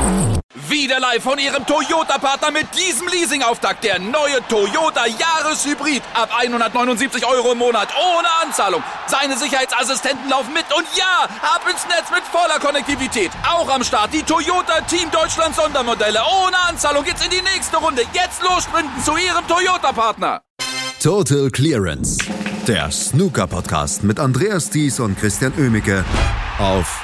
Wieder live von Ihrem Toyota-Partner mit diesem Leasing-Auftakt. Der neue Toyota Jahreshybrid. Ab 179 € im Monat. Ohne Anzahlung. Seine Sicherheitsassistenten laufen mit. Und ja, ab ins Netz mit voller Konnektivität. Auch am Start die Toyota Team Deutschland Sondermodelle. Ohne Anzahlung geht's in die nächste Runde. Jetzt los sprinten zu Ihrem Toyota-Partner. Total Clearance. Der Snooker-Podcast mit Andreas Thies und Christian Oemicke auf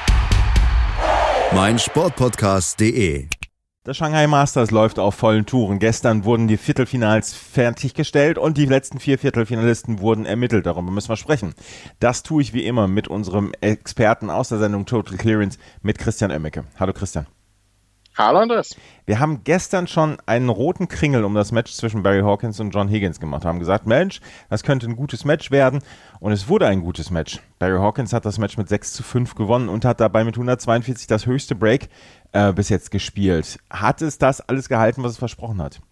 meinsportpodcast.de. Das Shanghai Masters läuft auf vollen Touren. Gestern wurden die Viertelfinals fertiggestellt und die letzten 4 Viertelfinalisten wurden ermittelt. Darüber müssen wir sprechen. Das tue ich wie immer mit unserem Experten aus der Sendung Total Clearance, mit Christian Oemicke. Hallo Christian. Hallo Andreas. Wir haben gestern schon einen roten Kringel um das Match zwischen Barry Hawkins und John Higgins gemacht. Wir haben gesagt, Mensch, das könnte ein gutes Match werden. Und es wurde ein gutes Match. Barry Hawkins hat das Match mit 6:5 gewonnen und hat dabei mit 142 das höchste Break bis jetzt gespielt. Hat es das alles gehalten, was es versprochen hat?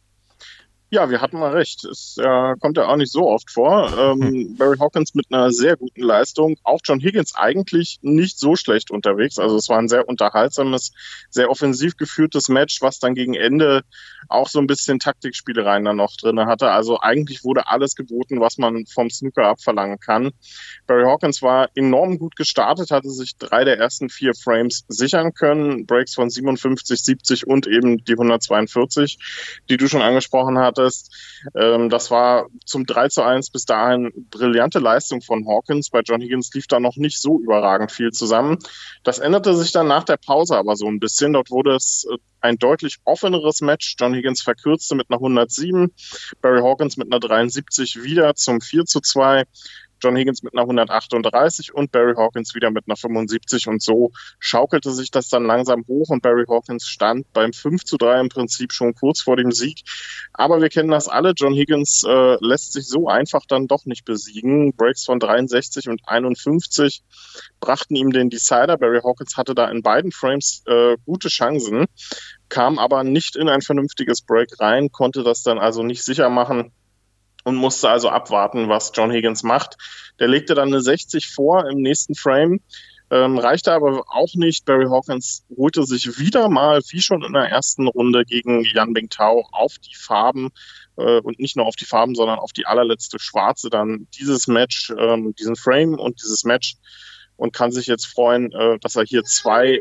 Ja, wir hatten mal recht. Es kommt ja auch nicht so oft vor. Barry Hawkins mit einer sehr guten Leistung. Auch John Higgins eigentlich nicht so schlecht unterwegs. Also es war ein sehr unterhaltsames, sehr offensiv geführtes Match, was dann gegen Ende auch so ein bisschen Taktikspielereien dann noch drin hatte. Also eigentlich wurde alles geboten, was man vom Snooker abverlangen kann. Barry Hawkins war enorm gut gestartet, hatte sich 3 der ersten 4 Frames sichern können. Breaks von 57, 70 und eben die 142, die du schon angesprochen hast. Das war zum 3:1 bis dahin brillante Leistung von Hawkins. Bei John Higgins lief da noch nicht so überragend viel zusammen. Das änderte sich dann nach der Pause aber so ein bisschen. Dort wurde es ein deutlich offeneres Match. John Higgins verkürzte mit einer 107, Barry Hawkins mit einer 73 wieder zum 4:2. John Higgins mit einer 138 und Barry Hawkins wieder mit einer 75 und so schaukelte sich das dann langsam hoch und Barry Hawkins stand beim 5:3 im Prinzip schon kurz vor dem Sieg. Aber wir kennen das alle, John Higgins lässt sich so einfach dann doch nicht besiegen. Breaks von 63 und 51 brachten ihm den Decider. Barry Hawkins hatte da in beiden Frames gute Chancen, kam aber nicht in ein vernünftiges Break rein, konnte das dann also nicht sicher machen und musste also abwarten, was John Higgins macht. Der legte dann eine 60 vor im nächsten Frame, reichte aber auch nicht. Barry Hawkins holte sich wieder mal, wie schon in der ersten Runde gegen Yan Bingtao, auf die Farben und nicht nur auf die Farben, sondern auf die allerletzte Schwarze dann dieses Match, diesen Frame und dieses Match und kann sich jetzt freuen, dass er hier zwei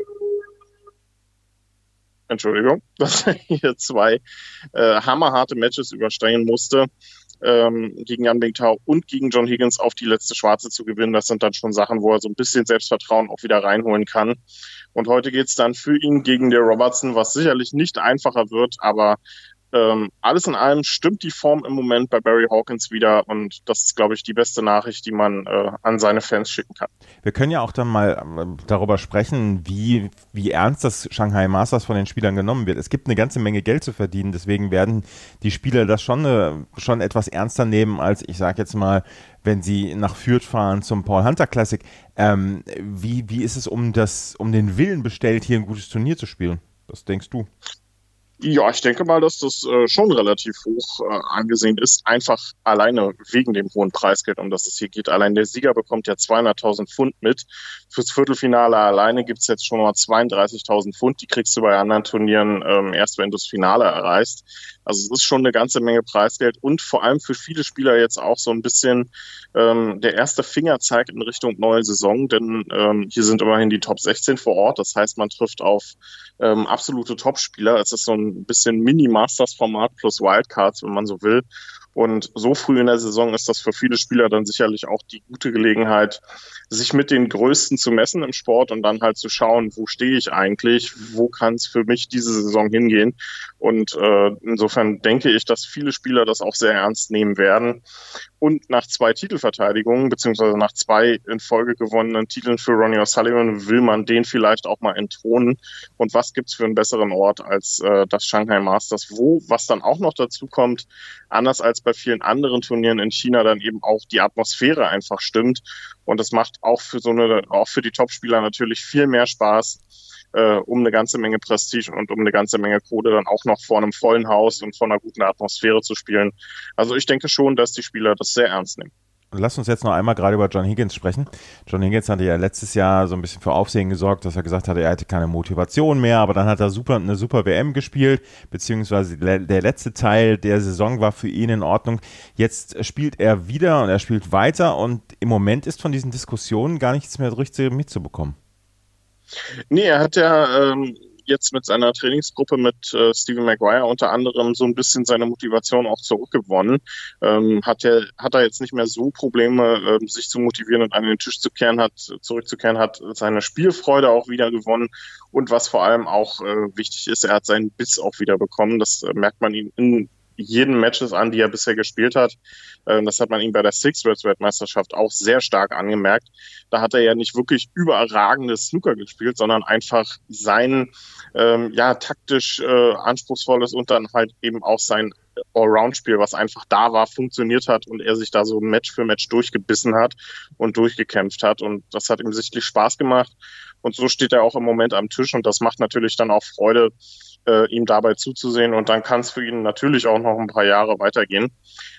hammerharte Matches überstehen musste, gegen Yan Bingtao und gegen John Higgins auf die letzte Schwarze zu gewinnen. Das sind dann schon Sachen, wo er so ein bisschen Selbstvertrauen auch wieder reinholen kann. Und heute geht's dann für ihn gegen der Robertson, was sicherlich nicht einfacher wird, aber alles in allem stimmt die Form im Moment bei Barry Hawkins wieder und das ist, glaube ich, die beste Nachricht, die man an seine Fans schicken kann. Wir können ja auch dann mal darüber sprechen, wie ernst das Shanghai Masters von den Spielern genommen wird. Es gibt eine ganze Menge Geld zu verdienen, deswegen werden die Spieler das schon etwas ernster nehmen, als ich sage jetzt mal, wenn sie nach Fürth fahren zum Paul Hunter Classic. Wie ist es um den Willen bestellt, hier ein gutes Turnier zu spielen? Was denkst du? Ja, ich denke mal, dass das schon relativ hoch angesehen ist, einfach alleine wegen dem hohen Preisgeld, um das es hier geht. Allein der Sieger bekommt ja 200.000 Pfund mit. Fürs Viertelfinale alleine gibt's jetzt schon mal 32.000 Pfund. Die kriegst du bei anderen Turnieren erst, wenn du das Finale erreichst. Also es ist schon eine ganze Menge Preisgeld und vor allem für viele Spieler jetzt auch so ein bisschen der erste Fingerzeig in Richtung neue Saison, denn hier sind immerhin die Top 16 vor Ort. Das heißt, man trifft auf absolute Topspieler. Es ist so ein bisschen Mini-Masters-Format plus Wildcards, wenn man so will. Und so früh in der Saison ist das für viele Spieler dann sicherlich auch die gute Gelegenheit, sich mit den Größten zu messen im Sport und dann halt zu schauen, wo stehe ich eigentlich, wo kann es für mich diese Saison hingehen. Und insofern denke ich, dass viele Spieler das auch sehr ernst nehmen werden. Und nach 2 Titelverteidigungen, beziehungsweise nach 2 in Folge gewonnenen Titeln für Ronnie O'Sullivan, will man den vielleicht auch mal entthronen. Und was gibt's für einen besseren Ort als das Shanghai Masters, was dann auch noch dazu kommt, anders als bei vielen anderen Turnieren in China dann eben auch die Atmosphäre einfach stimmt. Und das macht auch für die Topspieler natürlich viel mehr Spaß, um eine ganze Menge Prestige und um eine ganze Menge Kohle dann auch noch vor einem vollen Haus und vor einer guten Atmosphäre zu spielen. Also ich denke schon, dass die Spieler das sehr ernst nehmen. Lass uns jetzt noch einmal gerade über John Higgins sprechen. John Higgins hatte ja letztes Jahr so ein bisschen für Aufsehen gesorgt, dass er gesagt hatte, er hätte keine Motivation mehr, aber dann hat er eine super WM gespielt, beziehungsweise der letzte Teil der Saison war für ihn in Ordnung. Jetzt spielt er wieder und er spielt weiter und im Moment ist von diesen Diskussionen gar nichts mehr richtig mitzubekommen. Nee, er hat ja jetzt mit seiner Trainingsgruppe mit Stephen Maguire unter anderem so ein bisschen seine Motivation auch zurückgewonnen. Hat er jetzt nicht mehr so Probleme, sich zu motivieren und an den Tisch zurückzukehren, hat seine Spielfreude auch wieder gewonnen. Und was vor allem auch wichtig ist, er hat seinen Biss auch wieder bekommen. Das merkt man ihm in jeden Matches an, die er bisher gespielt hat. Das hat man ihm bei der Six-Worlds-Weltmeisterschaft auch sehr stark angemerkt. Da hat er ja nicht wirklich überragendes Snooker gespielt, sondern einfach sein taktisch anspruchsvolles und dann halt eben auch sein Allround-Spiel, was einfach da war, funktioniert hat und er sich da so Match für Match durchgebissen hat und durchgekämpft hat. Und das hat ihm sichtlich Spaß gemacht. Und so steht er auch im Moment am Tisch und das macht natürlich dann auch Freude, ihm dabei zuzusehen. Und dann kann es für ihn natürlich auch noch ein paar Jahre weitergehen.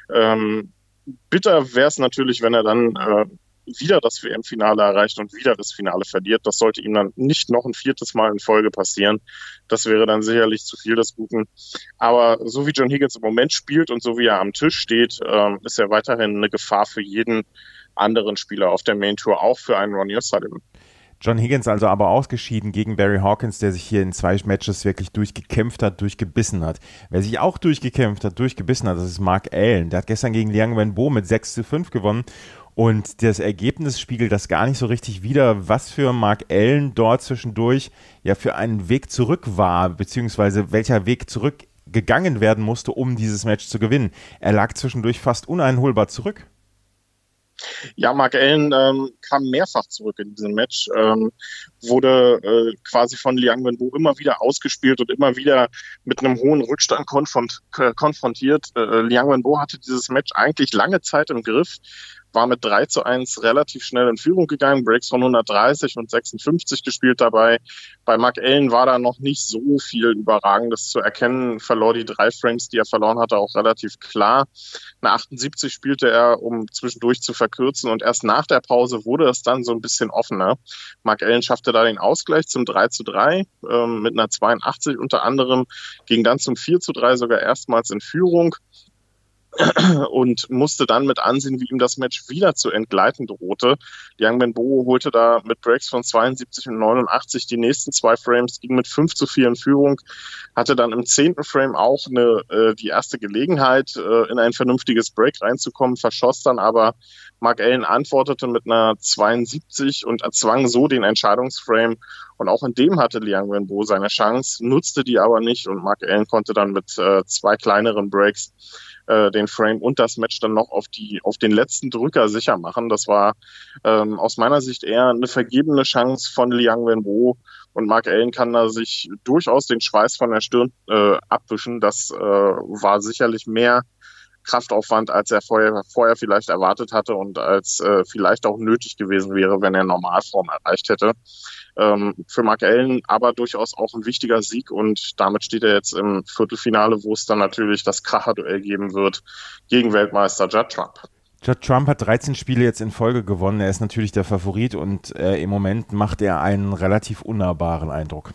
Bitter wäre es natürlich, wenn er dann wieder das WM-Finale erreicht und wieder das Finale verliert. Das sollte ihm dann nicht noch ein 4. Mal in Folge passieren. Das wäre dann sicherlich zu viel des Guten. Aber so wie John Higgins im Moment spielt und so wie er am Tisch steht, ist er weiterhin eine Gefahr für jeden anderen Spieler auf der Main Tour, auch für einen Ronnie O'Sullivan. John Higgins also aber ausgeschieden gegen Barry Hawkins, der sich hier in 2 Matches wirklich durchgekämpft hat, durchgebissen hat. Wer sich auch durchgekämpft hat, durchgebissen hat, das ist Mark Allen. Der hat gestern gegen Liang Wenbo mit 6-5 gewonnen. Und das Ergebnis spiegelt das gar nicht so richtig wider, was für Mark Allen dort zwischendurch ja für einen Weg zurück war, beziehungsweise welcher Weg zurück gegangen werden musste, um dieses Match zu gewinnen. Er lag zwischendurch fast uneinholbar zurück. Ja, Mark Allen kam mehrfach zurück in diesem Match, wurde quasi von Liang Wenbo immer wieder ausgespielt und immer wieder mit einem hohen Rückstand konfrontiert. Liang Wenbo hatte dieses Match eigentlich lange Zeit im Griff, war mit 3-1 relativ schnell in Führung gegangen, Breaks von 130 und 56 gespielt dabei. Bei Mark Allen war da noch nicht so viel Überragendes zu erkennen, verlor die 3 Frames, die er verloren hatte, auch relativ klar. Eine 78 spielte er, um zwischendurch zu verkürzen und erst nach der Pause wurde es dann so ein bisschen offener. Mark Allen schaffte da den Ausgleich zum 3-3 mit einer 82 unter anderem, ging dann zum 4-3 sogar erstmals in Führung und musste dann mit ansehen, wie ihm das Match wieder zu entgleiten drohte. Liang Wenbo holte da mit Breaks von 72 und 89 die nächsten 2 Frames, ging mit 5-4 in Führung, hatte dann im 10. Frame auch die erste Gelegenheit, in ein vernünftiges Break reinzukommen, verschoss dann aber. Mark Allen antwortete mit einer 72 und erzwang so den Entscheidungsframe. Und auch in dem hatte Liang Wenbo seine Chance, nutzte die aber nicht und Mark Allen konnte dann mit 2 kleineren Breaks den Frame und das Match dann noch auf den letzten Drücker sicher machen. Das war aus meiner Sicht eher eine vergebene Chance von Liang Wenbo und Mark Allen kann da sich durchaus den Schweiß von der Stirn abwischen. Das war sicherlich mehr Kraftaufwand, als er vorher vielleicht erwartet hatte und als vielleicht auch nötig gewesen wäre, wenn er Normalform erreicht hätte. Für Mark Allen aber durchaus auch ein wichtiger Sieg und damit steht er jetzt im Viertelfinale, wo es dann natürlich das Kracher-Duell geben wird gegen Weltmeister Judd Trump. Judd Trump hat 13 Spiele jetzt in Folge gewonnen. Er ist natürlich der Favorit und im Moment macht er einen relativ unnahbaren Eindruck.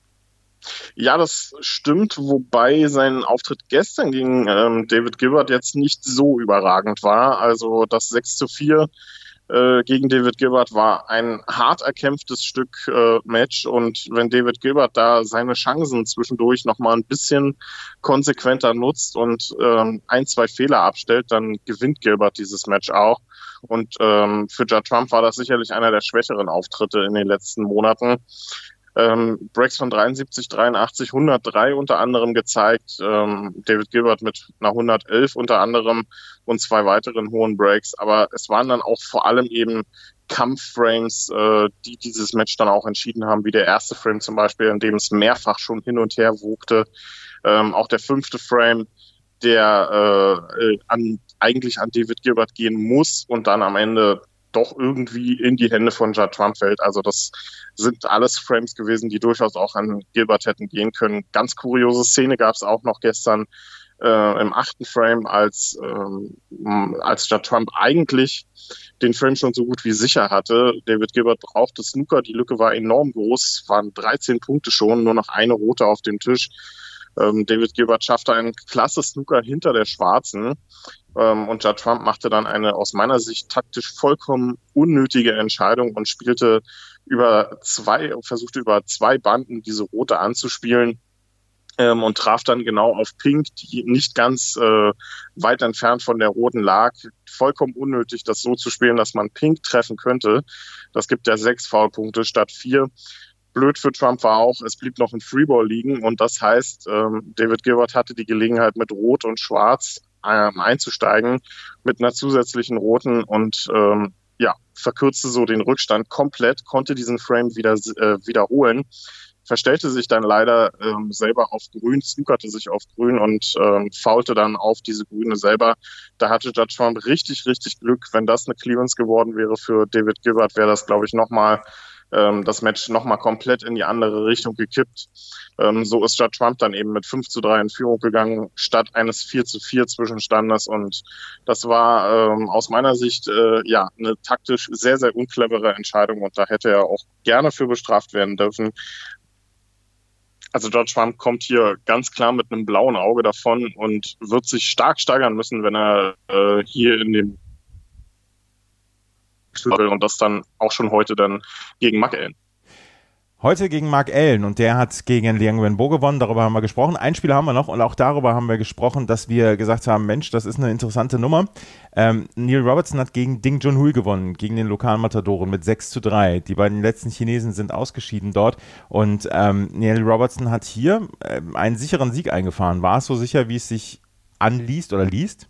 Ja, das stimmt, wobei sein Auftritt gestern gegen David Gilbert jetzt nicht so überragend war. Also das 6-4 gegen David Gilbert war ein hart erkämpftes Stück Match und wenn David Gilbert da seine Chancen zwischendurch nochmal ein bisschen konsequenter nutzt und 1-2 Fehler abstellt, dann gewinnt Gilbert dieses Match auch. Und für Judd Trump war das sicherlich einer der schwächeren Auftritte in den letzten Monaten. Breaks von 73, 83, 103 unter anderem gezeigt. David Gilbert mit einer 111 unter anderem und 2 weiteren hohen Breaks. Aber es waren dann auch vor allem eben Kampfframes, die dieses Match dann auch entschieden haben, wie der erste Frame zum Beispiel, in dem es mehrfach schon hin und her wogte. Auch der 5. Frame, der eigentlich an David Gilbert gehen muss und dann am Ende doch irgendwie in die Hände von Judd Trump fällt. Also das sind alles Frames gewesen, die durchaus auch an Gilbert hätten gehen können. Ganz kuriose Szene gab es auch noch gestern. im 8. Frame, als Judd Trump eigentlich den Frame schon so gut wie sicher hatte. David Gilbert brauchte Snooker, die Lücke war enorm groß, waren 13 Punkte schon, nur noch eine rote auf dem Tisch. David Gilbert schaffte einen klasse Snooker hinter der Schwarzen und Judd Trump machte dann eine aus meiner Sicht taktisch vollkommen unnötige Entscheidung und versuchte über zwei Banden diese rote anzuspielen. Und traf dann genau auf Pink, die nicht ganz weit entfernt von der roten lag. Vollkommen unnötig, das so zu spielen, dass man Pink treffen könnte. Das gibt ja 6 Foulpunkte statt 4. Blöd für Trump war auch, es blieb noch ein Freeball liegen und das heißt, David Gilbert hatte die Gelegenheit, mit Rot und Schwarz einzusteigen, mit einer zusätzlichen roten und verkürzte so den Rückstand komplett, konnte diesen Frame wiederholen. Verstellte sich dann leider selber auf Grün, snookerte sich auf Grün und foulte dann auf diese Grüne selber. Da hatte Judd Trump richtig, richtig Glück. Wenn das eine Clearance geworden wäre für David Gilbert, wäre das, glaube ich, das Match nochmal komplett in die andere Richtung gekippt. So ist Judd Trump dann eben mit 5:3 in Führung gegangen, statt eines 4:4 Zwischenstandes. Und das war aus meiner Sicht eine taktisch sehr, sehr unclevere Entscheidung. Und da hätte er auch gerne für bestraft werden dürfen. Also Judd Trump kommt hier ganz klar mit einem blauen Auge davon und wird sich stark steigern müssen, wenn er hier in dem und das dann auch schon heute dann gegen Mark Allen. Heute gegen Mark Allen und der hat gegen Liang Wenbo gewonnen, darüber haben wir gesprochen. Ein Spiel haben wir noch und auch darüber haben wir gesprochen, dass wir gesagt haben, Mensch, das ist eine interessante Nummer. Neil Robertson hat gegen Ding Junhui gewonnen, gegen den lokalen Matadoren mit 6:3. Die beiden letzten Chinesen sind ausgeschieden dort und Neil Robertson hat hier einen sicheren Sieg eingefahren. War es so sicher, wie es sich anliest oder liest?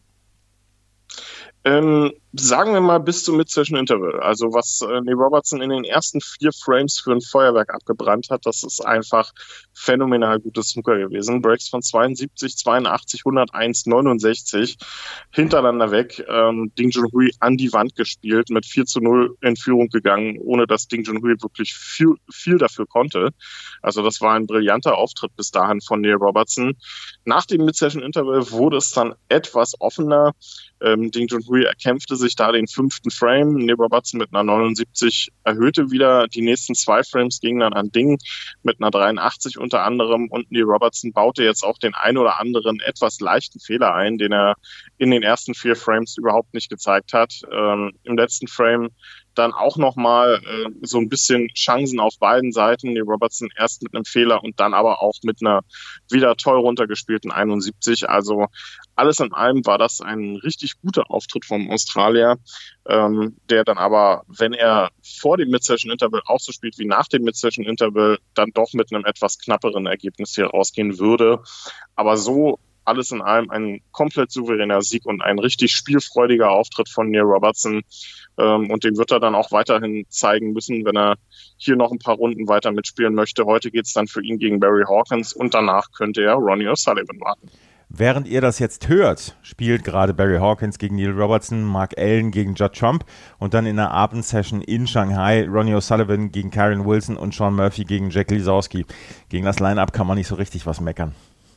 Sagen wir mal bis zum Mid-Session Interval. Also was Neil Robertson in den ersten 4 Frames für ein Feuerwerk abgebrannt hat, das ist einfach phänomenal gutes Snooker gewesen. Breaks von 72, 82, 101, 69 hintereinander weg. Ding Junhui an die Wand gespielt, mit 4:0 in Führung gegangen, ohne dass Ding Junhui wirklich viel dafür konnte. Also das war ein brillanter Auftritt bis dahin von Neil Robertson. Nach dem Mid-Session Interval wurde es dann etwas offener. Ding Junhui erkämpfte sich da den 5. Frame. Neil Robertson mit einer 79 erhöhte wieder. Die nächsten 2 Frames gingen dann an Ding mit einer 83 unter anderem. Und Neil Robertson baute jetzt auch den ein oder anderen etwas leichten Fehler ein, den er in den ersten 4 Frames überhaupt nicht gezeigt hat. Im letzten Frame dann auch nochmal so ein bisschen Chancen auf beiden Seiten. Neil Robertson erst mit einem Fehler und dann aber auch mit einer wieder toll runtergespielten 71. Also alles in allem war das ein richtig guter Auftritt vom Australier, der dann aber, wenn er vor dem Mid-Session-Interval auch so spielt wie nach dem Mid-Session-Interval, dann doch mit einem etwas knapperen Ergebnis hier rausgehen würde. Aber so alles in allem ein komplett souveräner Sieg und ein richtig spielfreudiger Auftritt von Neil Robertson. Und den wird er dann auch weiterhin zeigen müssen, wenn er hier noch ein paar Runden weiter mitspielen möchte. Heute geht es dann für ihn gegen Barry Hawkins und danach könnte er Ronnie O'Sullivan warten. Während ihr das jetzt hört, spielt gerade Barry Hawkins gegen Neil Robertson, Mark Allen gegen Judd Trump und dann in der Abendsession in Shanghai Ronnie O'Sullivan gegen Karen Wilson und Sean Murphy gegen Jack Lisowski. Gegen das Line-Up kann man nicht so richtig was meckern.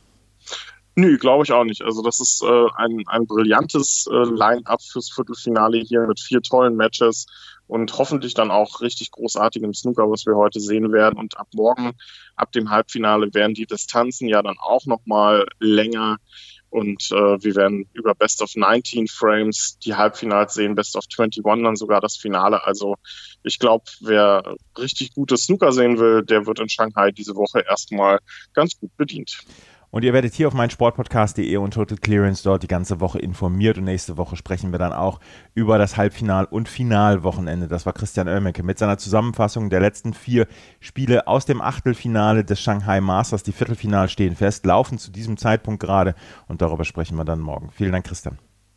Nö, glaube ich auch nicht. Also das ist ein brillantes Line-Up fürs Viertelfinale hier mit 4 tollen Matches und hoffentlich dann auch richtig großartigem Snooker, was wir heute sehen werden. Und ab morgen, ab dem Halbfinale, werden die Distanzen ja dann auch nochmal länger. Und wir werden über Best of 19 Frames die Halbfinals sehen, Best of 21 dann sogar das Finale. Also ich glaube, wer richtig gutes Snooker sehen will, der wird in Shanghai diese Woche erstmal ganz gut bedient. Und ihr werdet hier auf meinsportpodcast.de und Total Clearance dort die ganze Woche informiert. Und nächste Woche sprechen wir dann auch über das Halbfinal- und Finalwochenende. Das war Christian Oelmecke mit seiner Zusammenfassung der letzten 4 Spiele aus dem Achtelfinale des Shanghai Masters. Die Viertelfinale stehen fest, laufen zu diesem Zeitpunkt gerade. Und darüber sprechen wir dann morgen. Vielen Dank, Christian.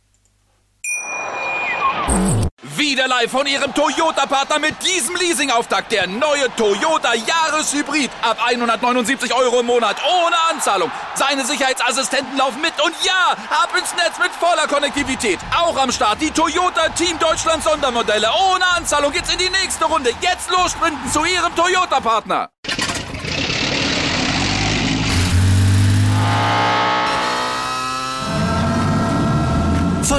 Wieder live von Ihrem Toyota-Partner mit diesem Leasing-Auftakt. Der neue Toyota Jahreshybrid. Ab 179 € im Monat. Ohne Anzahlung. Seine Sicherheitsassistenten laufen mit. Und ja, ab ins Netz mit voller Konnektivität. Auch am Start die Toyota Team Deutschland Sondermodelle. Ohne Anzahlung geht's in die nächste Runde. Jetzt los sprinten zu Ihrem Toyota-Partner.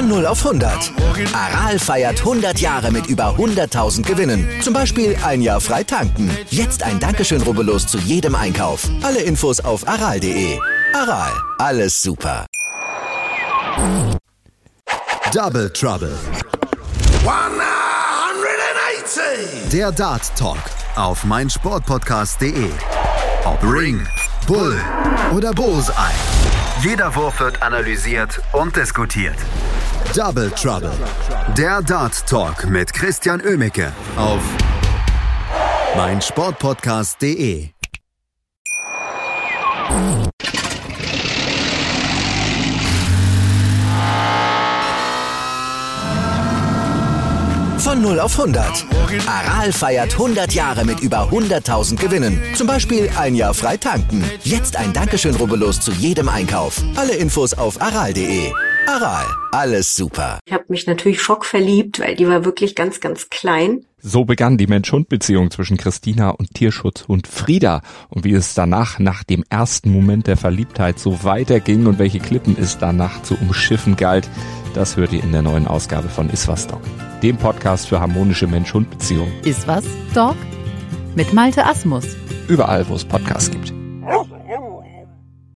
Von 0 auf 100. Aral feiert 100 Jahre mit über 100.000 Gewinnen. Zum Beispiel 1 Jahr frei tanken. Jetzt ein Dankeschön, rubbellos zu jedem Einkauf. Alle Infos auf aral.de. Aral, alles super. Double Trouble. 180! Der Dart Talk auf meinsportpodcast.de. Ob Ring, Bull oder Bullseye. Jeder Wurf wird analysiert und diskutiert. Double Trouble. Der Dart Talk mit Christian Oemicke auf meinsportpodcast.de. Von 0 auf 100. Aral feiert 100 Jahre mit über 100.000 Gewinnen. Zum Beispiel 1 Jahr frei tanken. Jetzt ein Dankeschön, rubbellos zu jedem Einkauf. Alle Infos auf aral.de. Aral, alles super. Ich habe mich natürlich schockverliebt, weil die war wirklich ganz, ganz klein. So begann die Mensch-Hund-Beziehung zwischen Christina und Tierschutzhund Frieda. Und wie es danach, nach dem ersten Moment der Verliebtheit, so weiterging und welche Klippen es danach zu umschiffen galt, das hört ihr in der neuen Ausgabe von Iswas Dog, dem Podcast für harmonische Mensch-Hund-Beziehungen. Iswas Dog? Mit Malte Asmus. Überall, wo es Podcasts gibt.